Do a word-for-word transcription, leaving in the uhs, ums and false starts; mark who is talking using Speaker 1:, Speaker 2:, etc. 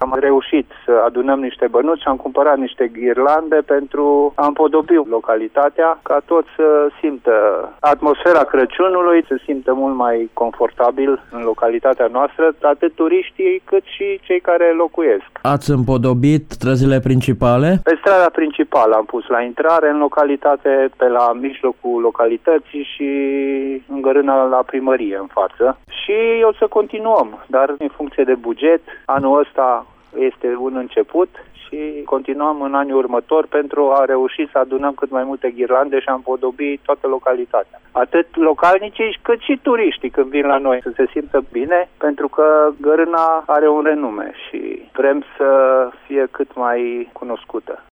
Speaker 1: am reușit să adunăm niște bănuți și am cumpărat niște ghirlande pentru a împodobi localitatea, ca toți să simtă atmosfera Crăciunului, să simtă mult mai confortabil în localitatea noastră, atât turiștii cât și cei care locuiesc.
Speaker 2: Ați împodobit străzile principale?
Speaker 1: Pe strada principală am pus la intrare în localitate, pe la mijlocul localității și în gărâna la primărie în față. Și o să continuăm, dar în funcție de buget, anul ăsta este un început și continuăm în anii următori pentru a reuși să adunăm cât mai multe ghirlande și a împodobi toată localitatea. Atât localnicii cât și turiștii când vin la noi să se simtă bine, pentru că Gărâna are un renume și vrem să fie cât mai cunoscută.